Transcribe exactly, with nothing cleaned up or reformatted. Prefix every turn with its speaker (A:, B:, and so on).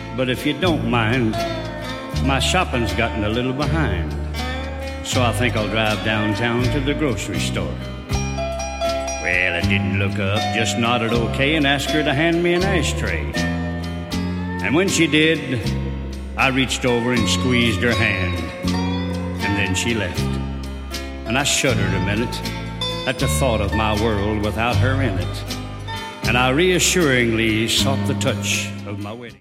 A: but if you don't mind, my shopping's gotten a little behind. So I think I'll drive downtown to the grocery store. Well, I didn't look up, just nodded okay and asked her to hand me an ashtray. And when she did, I reached over and squeezed her hand. And then she left. And I shuddered a minute at the thought of my world without her in it. And I reassuringly sought the touch of my wedding.